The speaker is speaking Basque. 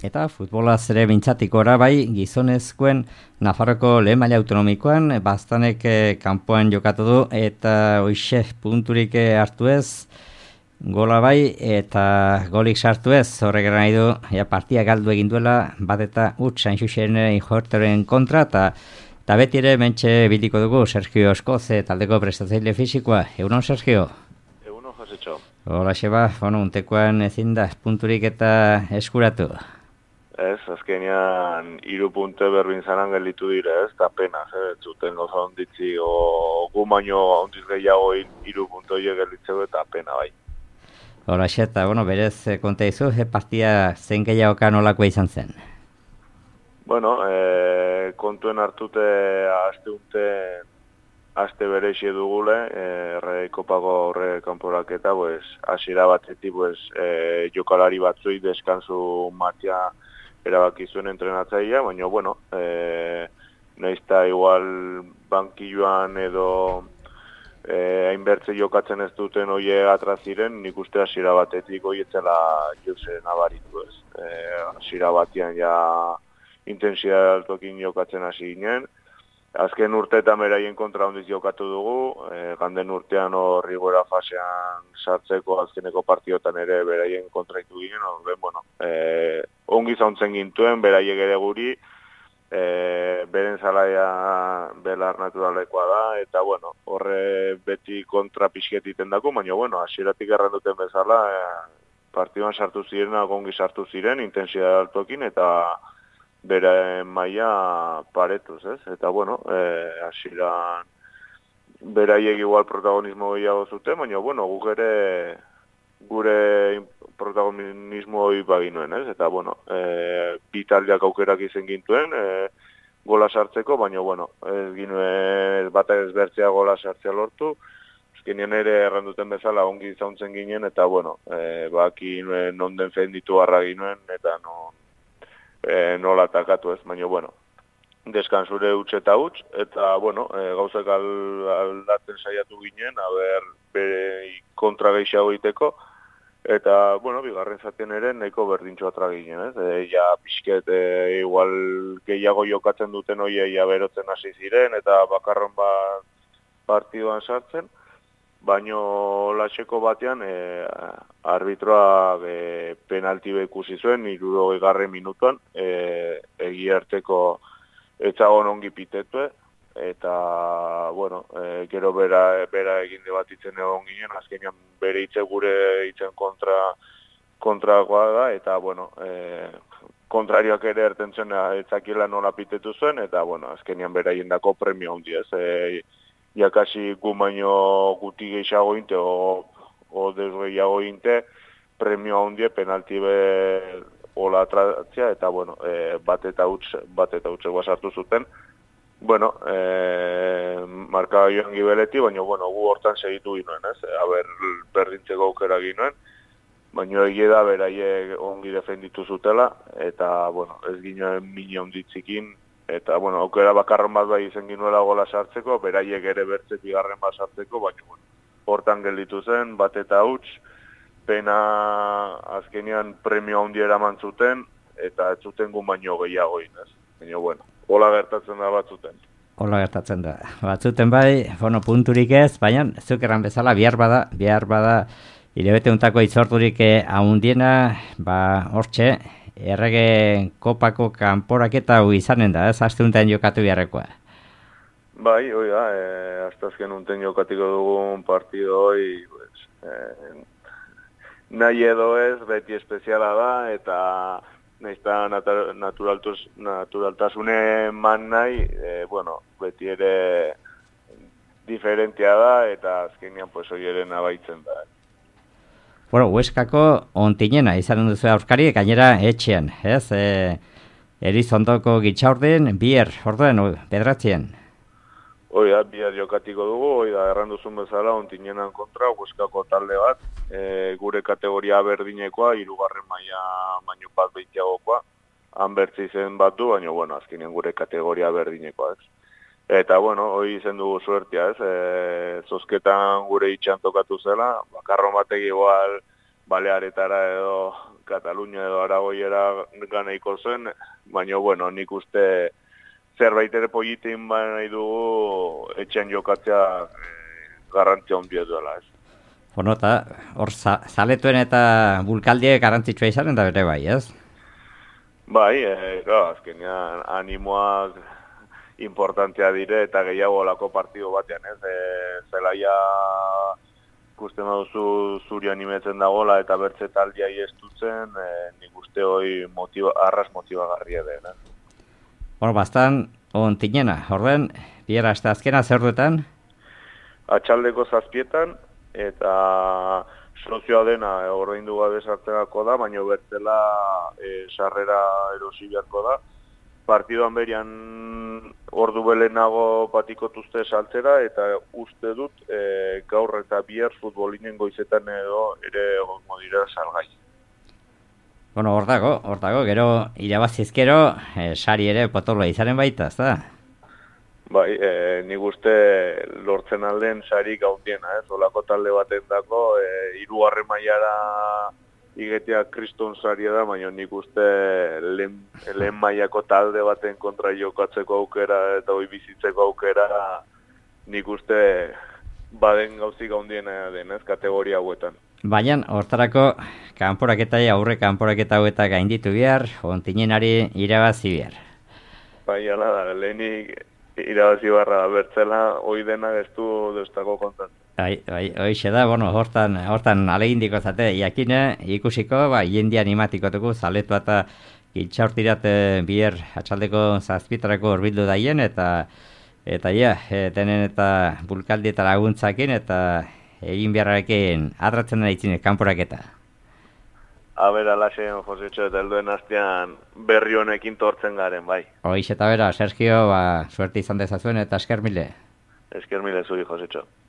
Eta futbolaz ere mintzatik ora bai, gizonezkoen Nafarroko lehen maila autonomikoan, Baztanek kanpoan jokatu du, eta hoxe punturik hartu ez, gola bai, eta golik sartu ez, horrek nahi du, partia galdu egin duela, bat eta Sain Xuxen injortoren kontra, eta beti ere mentxe biliko dugu, Sergio Eskoze, taldeko prestatzaile fisikoa. Egunon, Sergio? Egunon, Josetxo. Hola, xeba, untekoan ezin da, punturik eta eskuratu. Ez, azkenean 3 punte berbin zanan gelditu dire, ez, eta penaz, zuten gauza onditzi, gu baino ondiz gehiago 3 puntoie gelditzeu eta pena bai. Hola, eta, berez konta izu, partia zen gehiagoka nolakoa izan zen? Bueno, kontuen hartute aste berexie dugule, kopako horre kanporaketa, hasiera batetik, jokalari batzui deskansu matia erabaki zuen entrenatzailea, baina, bueno, naizta igual bankilloan edo hainbertze jokatzen ez duten hoie atraziren, nik uste hasiera batetik hoietzela jose nabaritu ez. Hasiera batean ja intensidade altoekin jokatzen hasi ginen. Azken urteetan beraien kontra hondiz jokatu dugu, ganden urtean rigora fasean sartzeko azkeneko partiotan ere beraien kontraitu ginen, ongi zauntzen gintuen, beraiek ere guri, beren zalaia belar naturalekoa da, eta horre beti kontra pixketiten dako, baina hasieratik erranduten bezala, partioan sartu ziren, ongi sartu ziren, intensidade altoekin, eta bere maila paretuz, ez? Eta, hasieran beraiek igual protagonismo gehiago zuten, baina, guk ere gure protagonismo hori baginuen, ez? Eta, bi taldeak aukerak izen gintuen, gola sartzeko, baina, ez ginuen bat ezbertzea gola sartzea lortu, azkenean ere erranduten bezala ongi zauntzen ginen, eta, baki nuen non den fenditu harra ginuen, eta nola atakatu ez, baina, deskansure huts eta huts, eta, gauzak aldatzen saiatu ginen, bere kontra gehiago egiteko, eta, bigarren zaten ere nahiko berdintxo atra ginen, ez? Ja, pixket, igual gehiago jokatzen duten hoiei berotzen hasi ziren, eta bakarron partiduan sartzen, baino latxeko batean arbitroa penalti ikusi zuen 60. minutuan, egiarteko etzagon ongi pitetue, eta, gero bera egin debatitzen egon ginen, azkenean bere hitze gure hitzen kontrakoa da, eta, kontrarioak ere ertentzen etzakila nola pitetu zuen, eta, azkenean beraien dako premio handi ez, jakasi gu baino guti gehiago inte, o desgehiago inte, premio handie penalti hola atratzea, eta, bat eta hutseko sartu zuten. Marka joan gibeleti, baina, gu hortan segitu ginoen, ez? Berdintzeko aukera ginoen, baina egia da beraiek ongi defenditu zutela, eta, ez ginoen mini onditzikin, eta, aukera bakarron bat bai izen ginuela gola sartzeko, beraiek ere bertze bigarren bat sartzeko, baina, hortan gelditu zen, bat eta huts, pena azkenean premio handi eraman zuten, eta ez zuten gu baino gehiago inez. Baina, hola gertatzen da batzuten. Hola gertatzen da. Batzuten bai, punturik ez, baina zuk erran bezala, bihar bada, hilabete untako itzorturik haundiena, hortxe, errege kopako kanporaketa izanen da, ez aste unten jokatu biharrekoa. Bai, hoi da, aste azken unten jokatiko dugun partido hoi, nahi edo ez, beti espeziala da, eta naizta naturaltasune man nahi, beti ere diferentea da, eta azkenean hori ere nabaitzen da. Hueskako ontinena izan duzu aurkari, gainera etxean, ez? Erizondoko gitxaurdin, bier, orduen, bedratzien. Hoi da, bier jokatiko dugu, erranduzun bezala, ontinenan kontra, Hueskako talde bat, gure kategoria berdinekoa, 3. maila baino bat behitiagokoa, han bertzi zen bat du, baina, azkenean gure kategoria berdinekoa, ez? Eta, hoi izen dugu suertia, ez? Zozketan gure itxan tokatu zela, bakarron batek igual balearetara edo Katalunia edo Aragoiera ganaiko zen, baina, bueno, nik uste zerbait ere politin nahi dugu etxean jokatzea garrantzia ondia duela, ez. Bueno, eta hor zaletuen eta bulkaldiek garrantzitsua izanen da bere bai, ez? Bai, azkenean animoak importantea dire eta gehiago olako partido batean, ez? Zelaia ikusten baduzu zuri animetzen dagoela eta bertze taldia iestutzen, nik uste hoi arras motibagarria den. Bueno, bastan ontinena, orden, biera aste azkena zer duetan? Atxaldeko 7 eta sozioa dena ordaindu gabe sartzeko da, baina bertzela sarrera erosi beharko da. Partidoan berian ordu belenago patikotuzte saltzera, eta uste dut gaur eta bihar futbolinen goizetan edo ere egongo dira salgai. Bueno, hor dago, gero irabazizkero sari ere potoloa izanen baita, ez da? Bai, nik uste lortzen alden sari gaundiena, ez? Olako talde baten dako, 3. mailara igetea kriston saria da, baina nik uste lehen mailako talde baten kontra jokatzeko aukera eta hoi bizitzeko aukera nik uste baden gauzik gaundiena den, ez, kategoria hauetan. Baina, hortarako kanporaketai aurre kanporaketa hauetak gainditu behar, ontinenari irabazi behar. Bai, ala da, lehenik irabazi barra bertzela, hoi dena ez du destako kontatzen. Hoixe da, bueno, hortan alegindiko zate, jakine, ikusiko, jende animatikotuko, zaletu eta gitxaurtirat bier atxaldeko 7 horbildu daien, eta denen eta bulkaldi eta laguntzakin, eta egin beharrarekin atratzen da itzine, kanporaketa. Alaxe, Josetxo, eta helduen astean berri honekin tortzen garen, bai. Hoixe eta bera, Sergio, suerte izan dezazuen eta esker mile. Esker mile zuri, Josetxo.